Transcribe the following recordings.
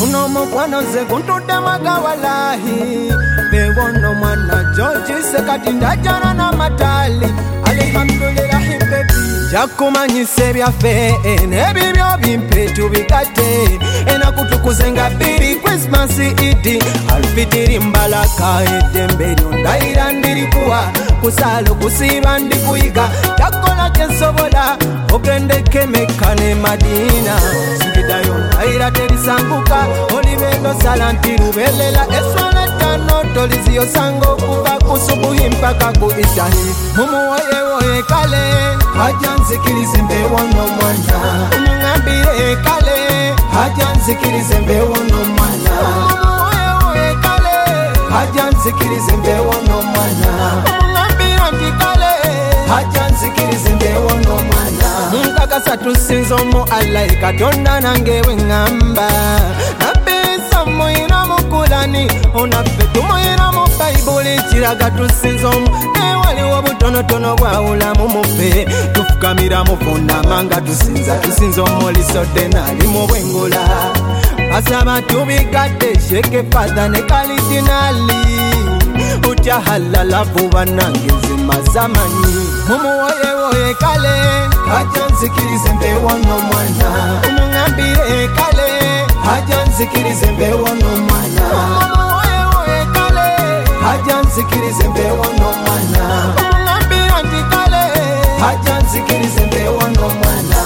Uno mukwano ze kuntude magawalahi Bewono mwana George sekati ndajana na matali Alhamdulillahi baby Jakumanyise byaffe n'ebibyo bimpe tubikate Enakutukuzenga biri Christmas Eid Alfitiri mbalaka eddembe lyondayira ndirikuwa Kusalo kusiba ndikuyiga Jakola kyensobola ogende Kemeka ne Madina Sigidayo ndayira terisanguka Olibendo sala nti lubelela eswala ttano toliziyo sango okuva ku subuhi mpaka ku ishahi Mumuwoye woye kale Haja nzikirize mbewono mwana Umungambire kale Haja nzikirize mbewono mwana Mumuwoye kale Haja nzikirize mbewono mwana Umungambire nti kale Haja nzikirize mbewono mwana Nkakasa tusinzo mu Allah Katonda nange wengamba Nabisa muyina mukulani Onaffe tumuyina mu Bible Kiraga tusinzo mu Waliwo butonotono bwawulamu mufe Tufukamira mufunda manga tusinza omulisodde nali mu bwengula Basaba tubigadde sheke fada ne kalitinali Utya halala vuba nange nzima zamanyi Mumuwoye woye kale Haja nzikirize mbewono mwana Umungambire kale Haja nzikirize mbewono mwana Mumuwoye woye kale Haja nzikirize mbewono mwana Umungambire nti kale Haja nzikirize mbewono mwana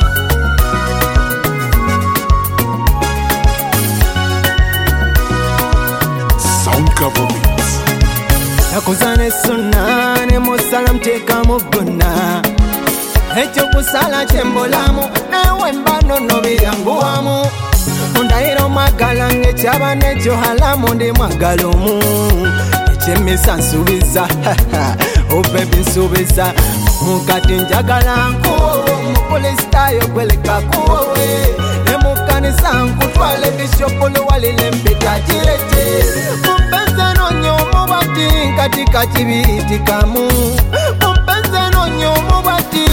Sound cover beats. Nakuzane sunna ne musala mteka muguna Echo kusala chembolamu ewe mbano nobiyanguwamu Undahiro magala ngechaba necho halamu ndi magalomu Echemisa nsubiza Oh baby nsubiza Mukati njagala nkuwowe Mupolistayo kweleka kuwowe Nemukanisa nkutwale bishopolo walile mpita jirete Mpenze nonyo mubati katika chibiti kamu Mpenze nonyo mubati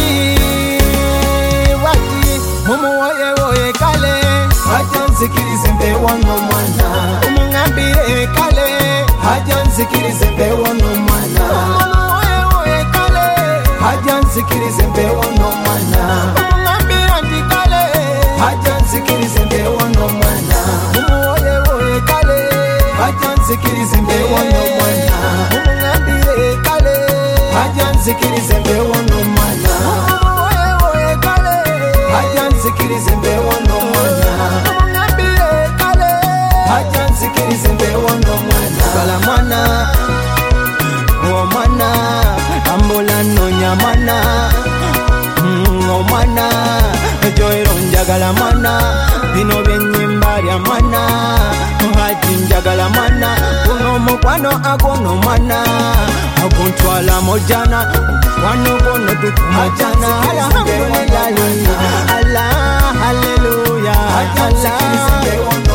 Wati Mumuwoye woye kale Haja nzikirize mbewono mwana Umungambire kale Haja nzikirize mbewono mwana Mumuwoye woye kale Haja nzikirize mbewono mwana Umungambire nti kale Haja nzikirize mbewono mwana Mumuwoye woye kale Haja nzikirize mbewono mwana Umungambire kale Haja nzikirize mbewono mwana Mumuwoye woye kale Haja nzikirize mbewono mwana Umungambire kale Haja nzikirize mbewono mwana Kala mwana O mwana Ambula nonya mwana O mwana Joiro njagala mwana Bino byenyimba lya mwana Haji njagala mwana Kuno mukwano agono mwana Aguntwala mojana Mukwano gono tutumajana Alhamdulillah Allah Hallelujah Allah